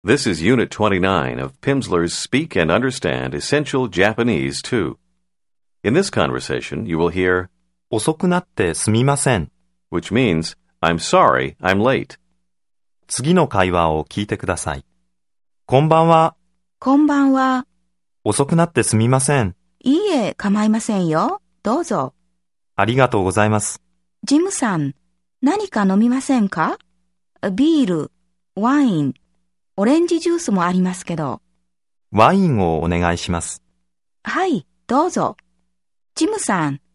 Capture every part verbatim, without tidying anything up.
This is Unit twenty-nine of Pimsleur's Speak and Understand Essential Japanese two. In this conversation, you will hear 遅くなってすみません。 which means, I'm sorry, I'm late. 次の会話を聞いてください。こんばんは。 こんばんは。 遅くなってすみません。 いいえ、構いませんよ。どうぞ。 ありがとうございます。 ジムさん、何か飲みませんか？ビール、ワイン、オレンジジュースもありますけど。 ワインをお願いします。 はい、どうぞ。ジムさん。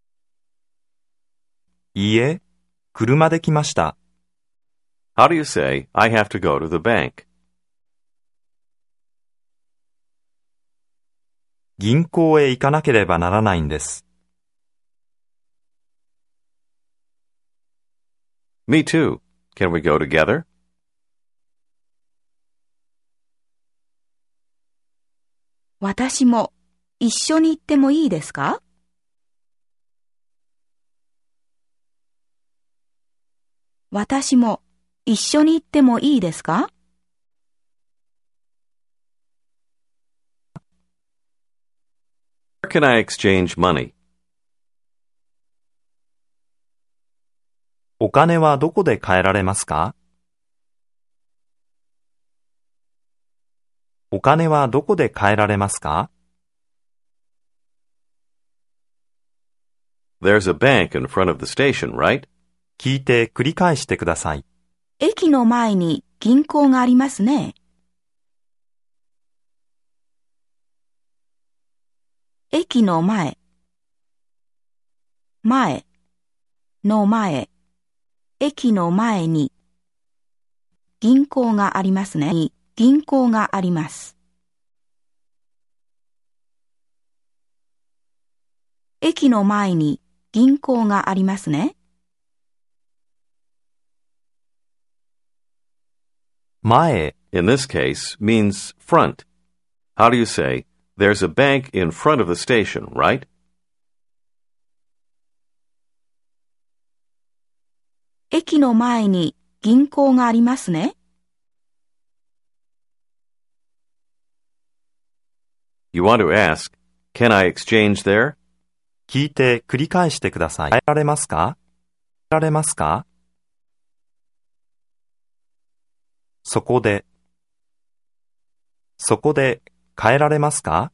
いいえ、車で来ました。 How do you say, I have to go to the bank? 銀行へ行かなければならないんです。 Me too. Can we go together? 私も一緒に行ってもいいですか？私も一緒に行ってもいいですか？ Where can I exchange money? お金はどこで換えられますか？お金はどこで換えられますか？ There's a bank in front of the station, right? 聞いて繰り返してください。 駅の前に銀行がありますね。駅の前、前、の前、駅の前に銀行がありますね。銀行があります。駅の前に銀行がありますね。 前 In this case, means front. How do you say, there's a bank in front of the station, right? 駅の前に銀行がありますね。 You want to ask, can I exchange there? 聞いて繰り返してください。変えられますか？変えられますか？そこで、そこで変えられますか？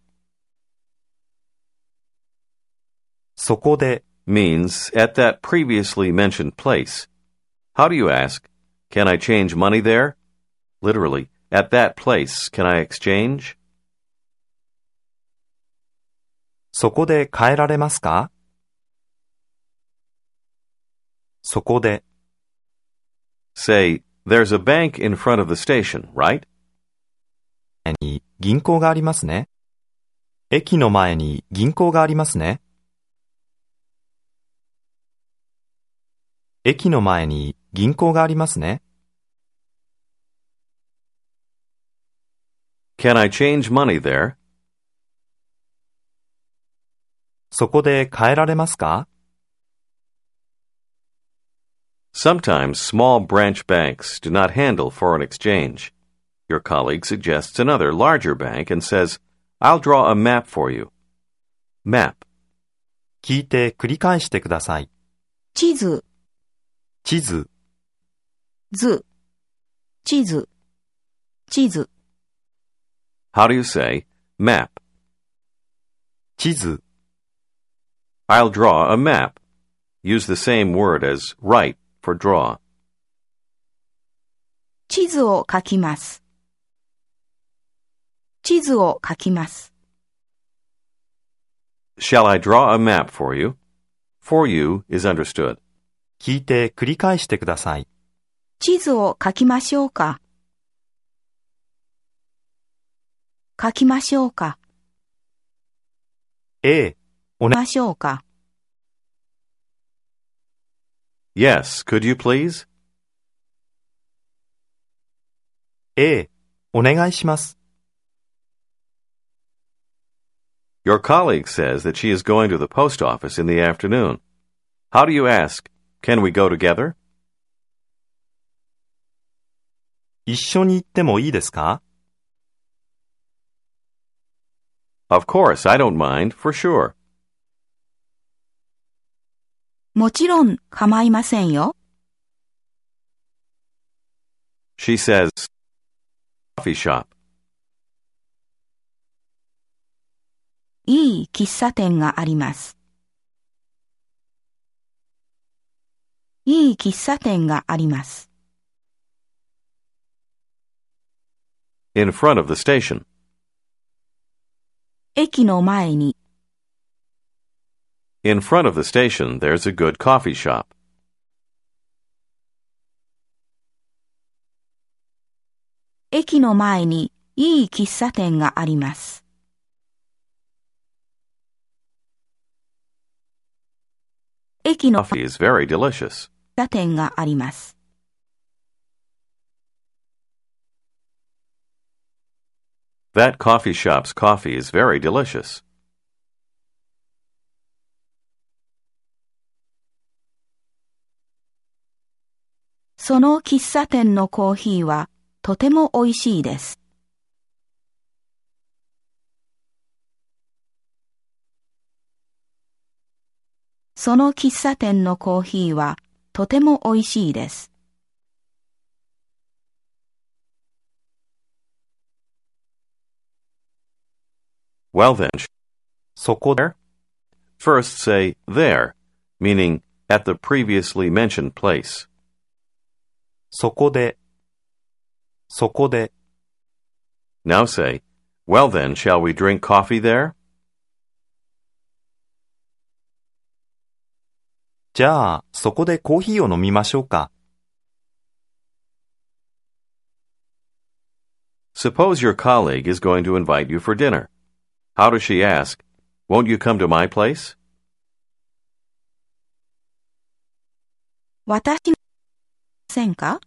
そこで means at that previously mentioned place. How do you ask, can I change money there? Literally, at that place, can I exchange? そこで変えられますか？そこで Say, there's a bank in front of the station, right? に銀行がありますね。駅の前に銀行がありますね。駅の前に銀行がありますね。 Can I change money there? そこで変えられますか？ Sometimes small branch banks do not handle foreign exchange. Your colleague suggests another larger bank and says, I'll draw a map for you. Map. 聞いて繰り返してください。 地図、 地図、 図、地図、地図。 How do you say, map? 地図、 I'll draw a map. Use the same word as write for draw. 地図を書きます。地図を書きます。 Shall I draw a map for you? For you is understood. 聞いて繰り返してください。 地図を書きましょうか。書きましょうか。 A、おね、 ましょうか。 Yes, could you please? A、お願いします。 Your colleague says that she is going to the post office in the afternoon. How do you ask, can we go together? 一緒に行ってもいいですか？ Of course, I don't mind, for sure. もちろん構いませんよ。 She says, coffee shop. いい喫茶店があります。いい喫茶店があります。 In front of the station. 駅の前に。 In front of the station, there's a good coffee shop. 駅の前にいい喫茶店があります。駅の Coffee is very delicious. 喫茶店があります。 That coffee shop's coffee is very delicious. その喫茶店のコーヒーはとても美味しいです。その喫茶店のコーヒーはとても美味しいです。 Well then, そこで、 first say there, meaning at the previously mentioned place. そこで、そこで、 Now say, well then, shall we drink coffee there? じゃあ、そこでコーヒーを飲みましょうか。 Suppose your colleague is going to invite you for dinner. How does she ask, won't you come to my place? 私にませんか？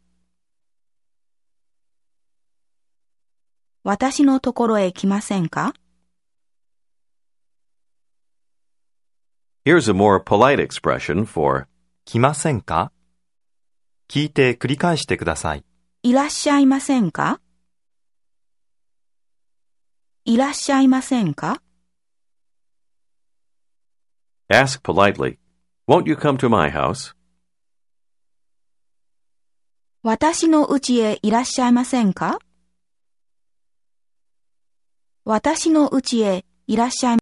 私のところへ来ませんか？ Here's a more polite expression for 来ませんか？聞いて繰り返してください。 いらっしゃいませんか？いらっしゃいませんか？ ask politely, won't you come to my house? 私の家へいらっしゃいませんか？私の家へいらっしゃいま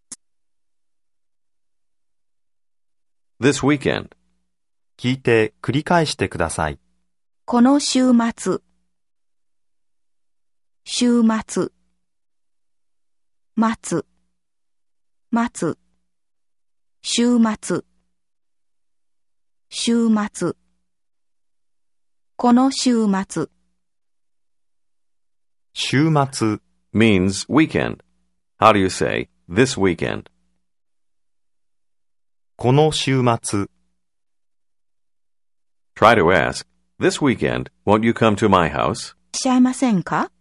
せんか？ This weekend. 聞いて繰り返してください。 この週末。週末。待つ。待つ。週末。週末。この週末。 週末 means weekend. How do you say this weekend? この週末 Try to ask, this weekend, won't you come to my house? いらっしゃいませんか？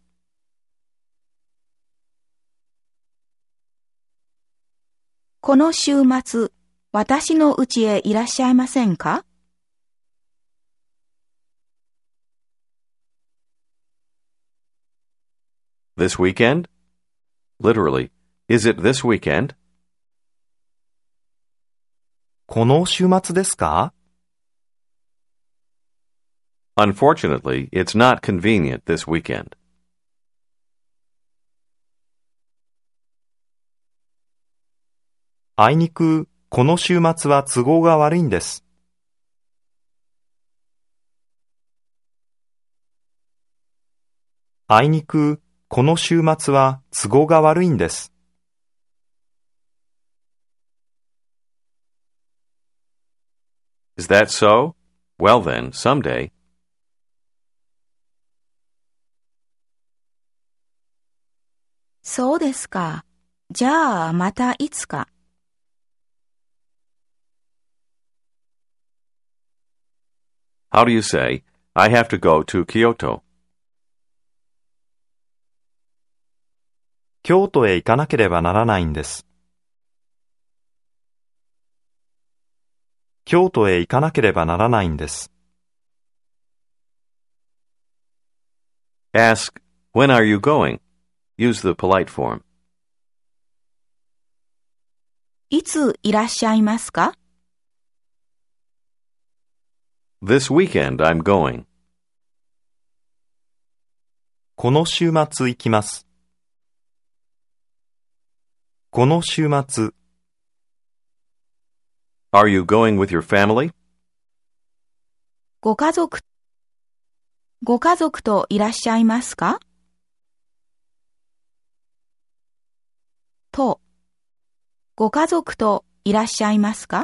この週末、私の家へいらっしゃいませんか？ This weekend? Literally, is it this weekend? この週末ですか？ Unfortunately, it's not convenient this weekend. あいにく、この週末は都合が悪いんです。あいにく、この週末は都合が悪いんです。 Is that so? Well then, someday. そうですか。じゃあ、またいつか。 How do you say, I have to go to Kyoto? 京都へ行かなければならないんです。京都へ行かなければならないんです。 Ask, when are you going? Use the polite form. いついらっしゃいますか？ This weekend I'm going. この週末行きます。この週末。 Are you going with your family? ご家族、ご家族といらっしゃいますか？と、ご家族といらっしゃいますか？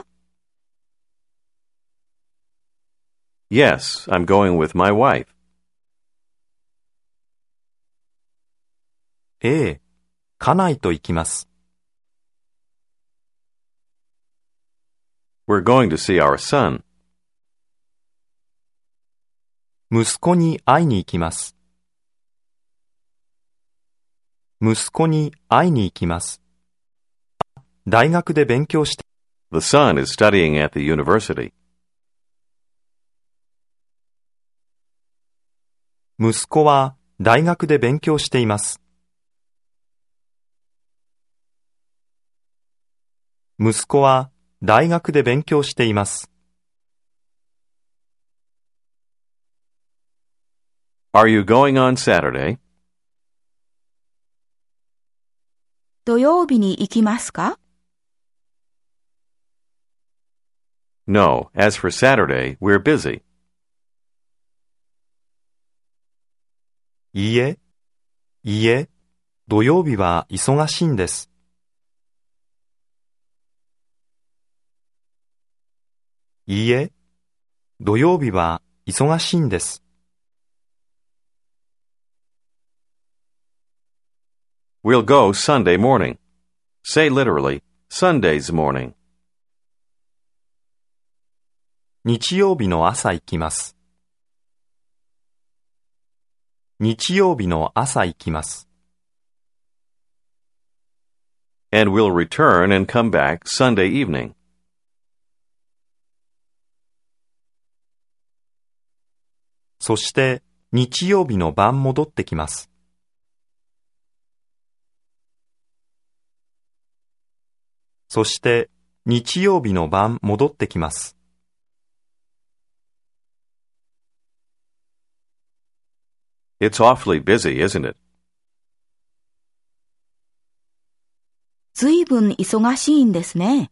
Yes, I'm going with my wife. ええ、家内と行きます。 We're going to see our son. 息子に会いに行きます。息子に会いに行きます。大学で勉強して。 The son is studying at the university. 息子は大学で勉強しています。息子は大学で勉強しています。 Are you going on Saturday? 土曜日に行きますか？ No, as for Saturday, we're busy. いいえ、いいえ、土曜日は忙しいんです。いいえ、土曜日は忙しいんです。 We'll go Sunday morning. Say literally, Sunday's morning. 日曜日の朝行きます。日曜日の朝行きます。 And we'll return and come back Sunday evening. そして日曜日の晩戻ってきます。そして日曜日の晩戻ってきます。 It's awfully busy, isn't it? ずいぶん忙しいんですね。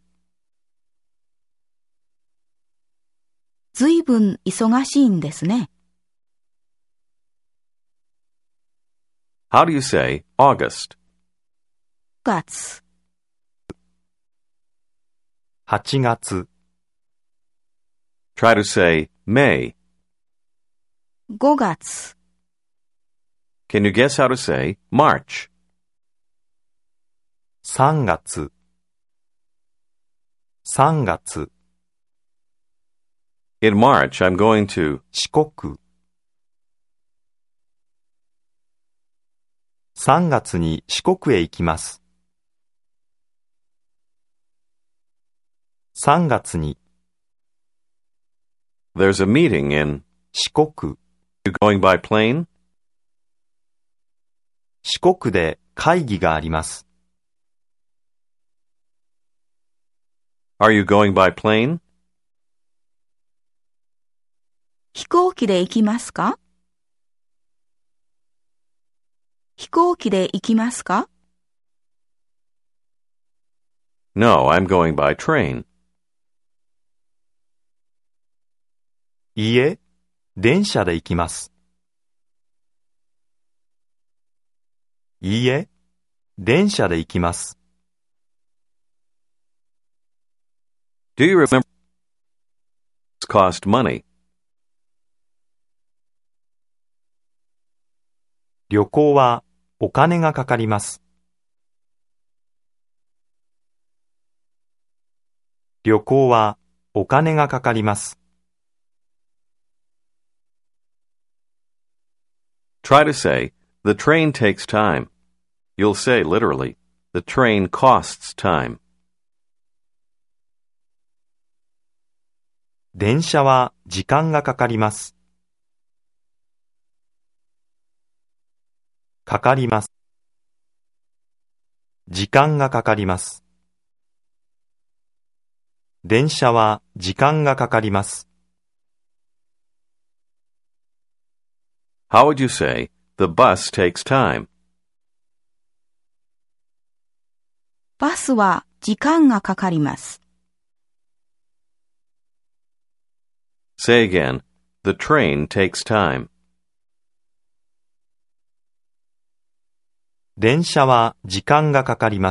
ずいぶん忙しいんですね。 How do you say August? ごがつ、 はちがつ。 Try to say May. ごがつ、 Can you guess how to say March? さんがつ。さんがつ。 In March, I'm going to. 四国。さんがつに四国へ行きます。さんがつに。 There's a meeting in. 四国。 You going by plane? 四国で会議があります。 Are you going by plane? 飛行機で行きますか？飛行機で行きますか？ No, I'm going by train. いいえ、電車で行きます。いいえ、電車で行きます。 Do you remember? It's cost money. 旅行はお金がかかります。旅行はお金がかかります。 Try to say, the train takes time. You'll say literally, the train costs time. 電車は時間がかかります。 かかります。時間がかかります。電車は時間がかかります。 How would you say, the bus takes time? バスは時間がかかります。 Say again, the train takes time. 電車は時間がかかります。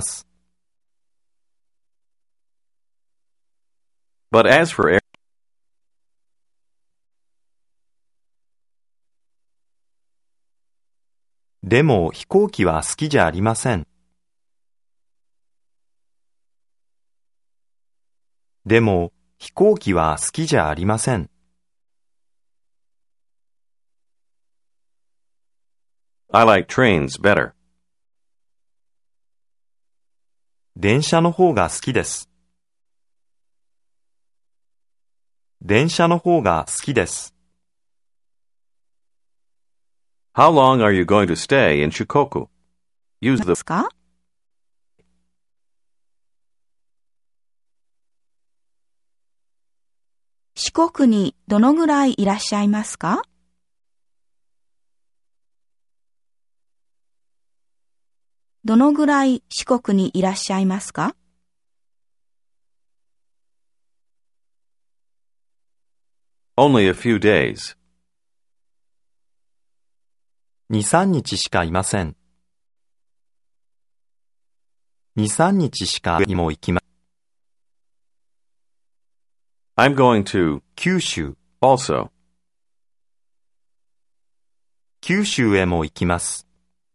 But as for air, でも飛行機は好きじゃありません。でも飛行機は好きじゃありません。 I like trains better. 電車の方が好きです。電車の方が好きです。 How long are you going to stay in Shikoku? Use 何 the ですか？四国にどのぐらいいらっしゃいますか？どのぐらい四国にいらっしゃいますか？ only a few days. に、さんにちしかいません。に、さんにちしかにも行きま、 I'm going to 九州、 also. 九州へも行きます。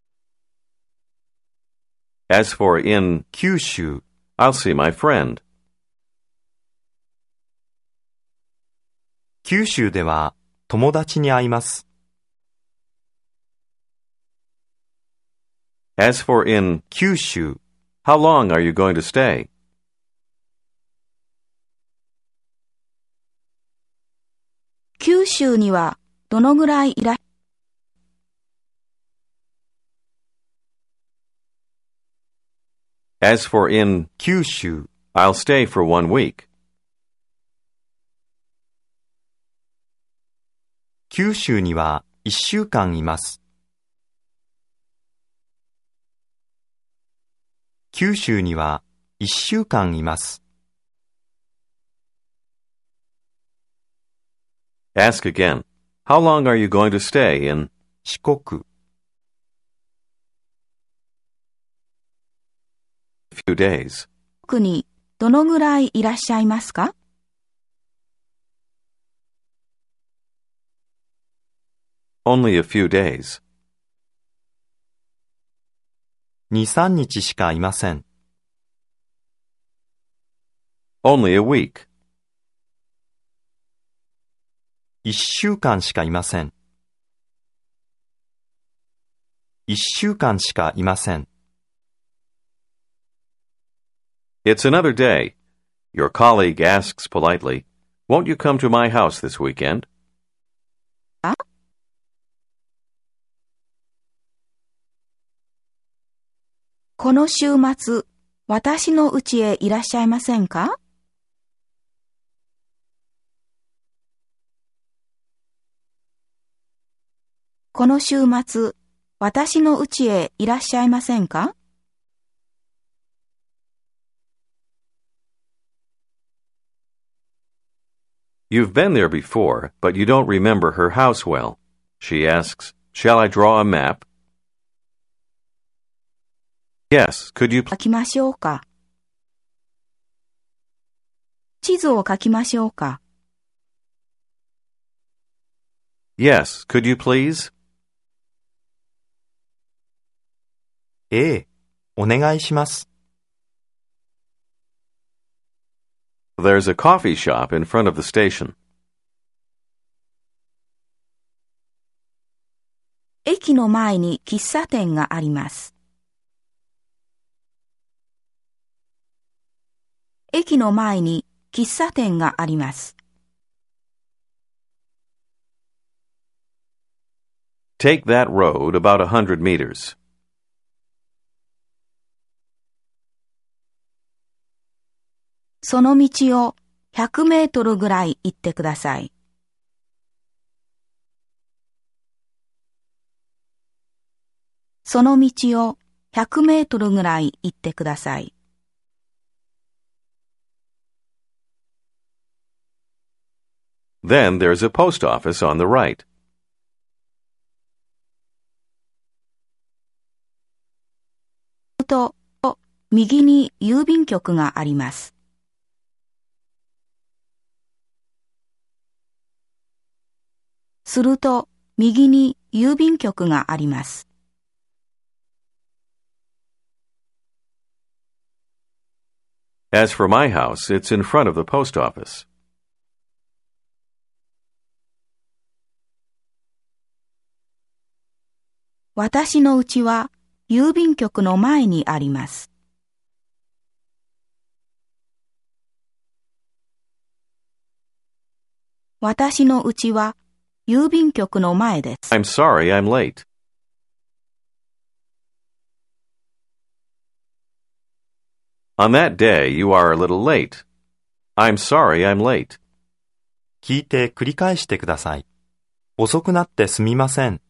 As for in, 九州、 I'll see my friend. 九州では友達に会います。 As for in, 九州、 how long are you going to stay? 九州にはどのぐらいいらっ As for in, 九州、 I'll stay for one week. 九州には一週間います。九州には一週間います。 Ask again. How long are you going to stay in? 四国、 Few days. 四国にどのぐらいいらっしゃいますか？ Only a few days. に、さんにちしかいません。 Only a week. 一週間しかいません。一週間しかいません。 It's another day. Your colleague asks politely, won't you come to my house this weekend? この週末、私の家へいらっしゃいませんか？この週末、私の家へいらっしゃいませんか？ You've been there before, but you don't remember her house well. She asks, shall I draw a map? Yes, could you 書きましょうか。地図を書きましょうか。 Yes, could you please? ええ、お願いします。 There's a coffee shop in front of the station. 駅の前に喫茶店があります。駅の前に喫茶店があります。 Take that road about a hundred meters. その道をひゃくメートルぐらい行ってください。その道をひゃくメートルぐらい行ってください。 Then there's a post office on the right. と、右に郵便局があります。すると、右に郵便局があります。 As for my house, it's in front of the post office. 私の家は郵便局の前にあります。私の家は郵便局の前です。 I'm sorry I'm late. On that day, you are a little late. I'm sorry I'm late. 聞いて繰り返してください。遅くなってすみません。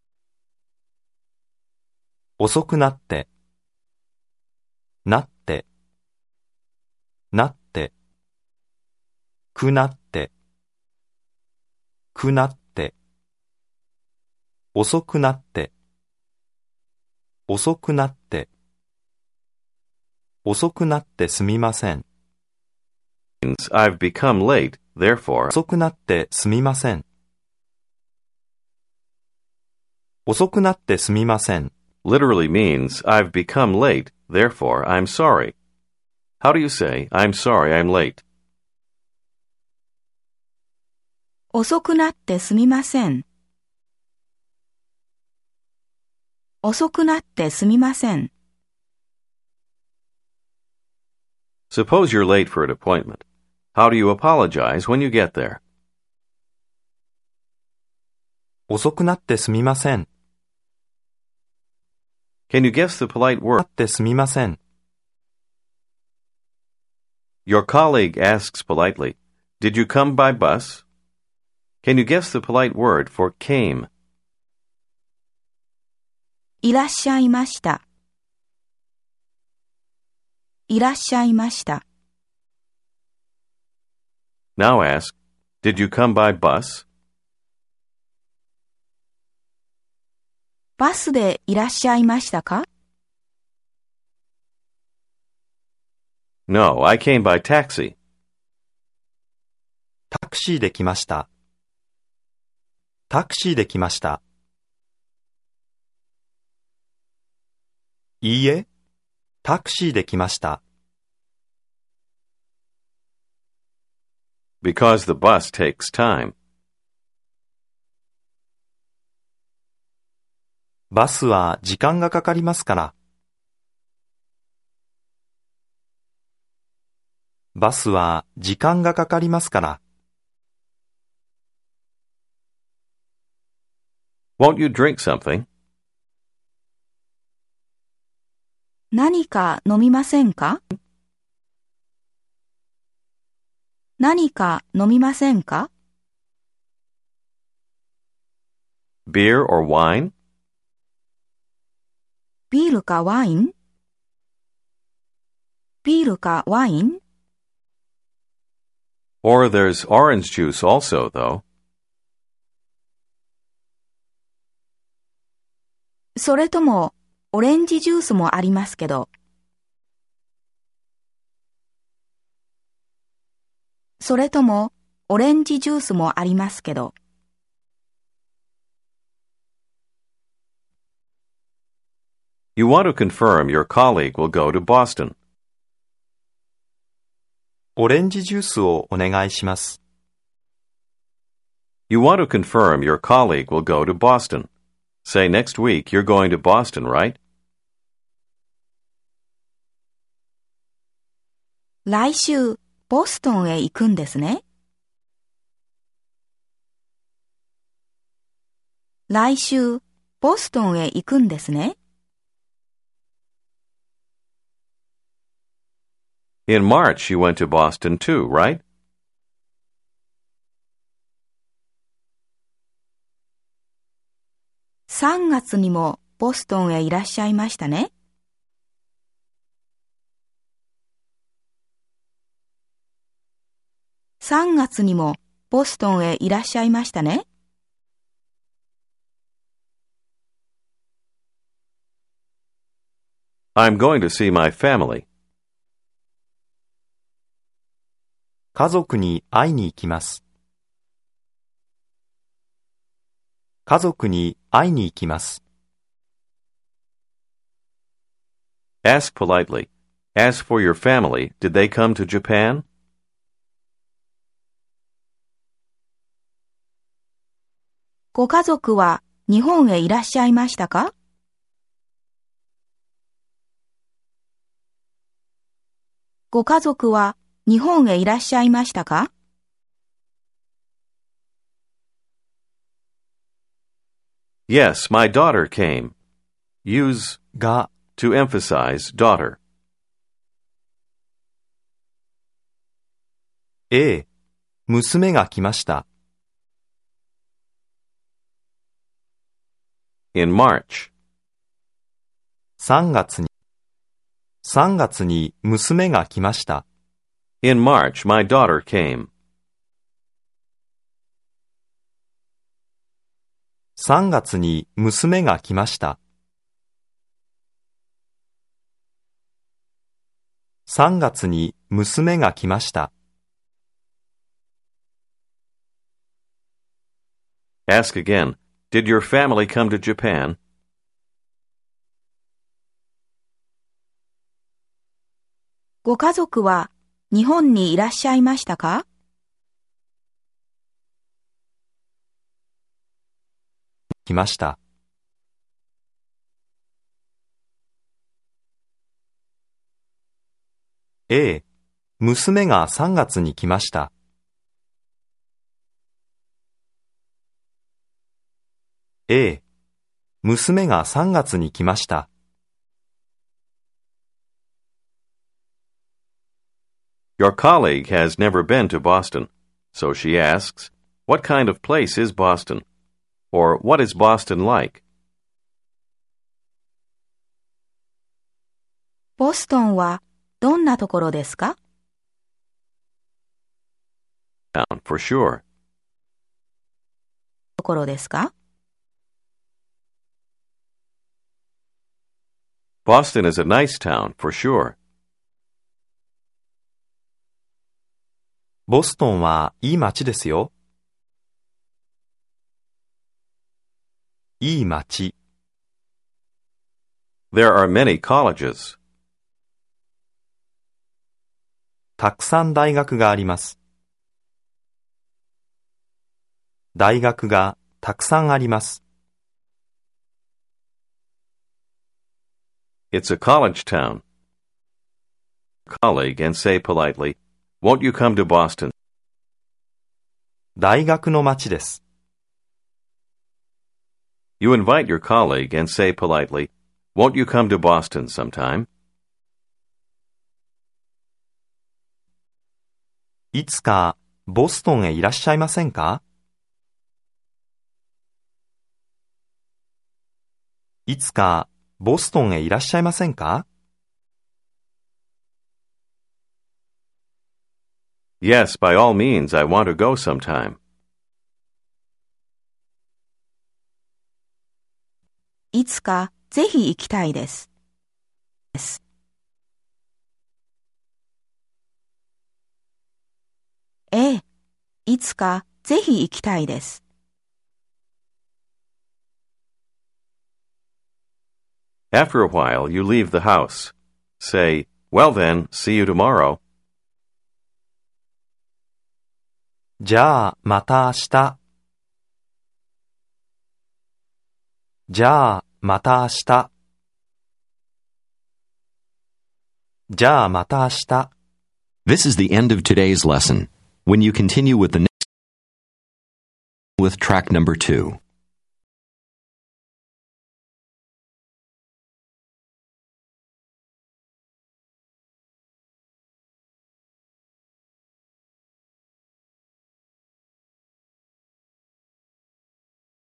遅くなって、なって、なって、くなって、くなって、遅くなって、遅くなって、遅くなってすみません。 I've become late, therefore. 遅くなってすみません。遅くなってすみません。 Literally means I've become late, therefore I'm sorry. How do you say I'm sorry I'm late? 遅くなってすみません。遅くなってすみません。 Suppose you're late for an appointment. How do you apologize when you get there? 遅くなってすみません。 Can you guess the polite な word? ってすみません。 Your colleague asks politely, "Did you come by bus?" Can you guess the polite word for came? いらっしゃいました。いらっしゃいました。 Now ask, "Did you come by bus?" バスでいらっしゃいましたか？ No, I came by taxi. タクシーで来ました。タクシーで来ました。いいえ、タクシーで来ました。 Because the bus takes time. バスは時間がかかりますから。バスは時間がかかりますから。 Won't you drink something? 何か飲みませんか？何か飲みませんか？ Beer or wine? ビールかワイン？ビールかワイン？ Or there's orange juice also, though. それとも、オレンジジュースもありますけど。それとも、オレンジジュースもありますけど。 You want to confirm your colleague will go to Boston. オレンジジュースをお願いします。 You want to confirm your colleague will go to Boston. Say next week you're going to Boston, right? 来週、ボストンへ行くんですね。 来週、ボストンへ行くんですね。 In March, you went to Boston too, right? さんがつにもボストンへいらっしゃいましたね。さんがつにもボストンへいらっしゃいましたね。 I'm going to see my family. 家族に会いに行きます。家族に会いに行きます。 Ask politely. As for your family, did they come to Japan? ご家族は日本へいらっしゃいましたか？ご家族は日本へいらっしゃいましたか？ Yes, my daughter came. Use が to emphasize daughter. ええ、娘が来ました。 In March. さんがつに、さんがつに娘が来ました。 In March, my daughter came. さんがつに娘が来ました。さんがつに娘が来ました。 Ask again. Did your family come to Japan? ご家族は日本にいらっしゃいましたか？ 来ました。ええ、娘がさんがつに来ました。ええ、娘がさんがつに来ました。 Your colleague has never been to Boston, so she asks, what kind of place is Boston? Or what is Boston like? ボストンはどんなところですか？ Town, for sure. ところですか？ Boston is a nice town, for sure. ボストンはいい街ですよ。いい街。 There are many colleges. たくさん大学があります。大学がたくさんあります。 It's a college town. Colleague and say politely, won't you come to Boston? 大学の街です。 You invite your colleague and say politely, won't you come to Boston sometime? いつかボストンへいらっしゃいませんか？いつかボストンへいらっしゃいませんか？ Yes, by all means, I want to go sometime. いつかぜひ行きたいです。ええ、いつかぜひ行きたいです。 After a while, you leave the house. Say, well then, see you tomorrow. じゃあまた明日。じゃあまた明日。じゃあまた明日。 This is the end of today's lesson. When you continue with the next with track number two.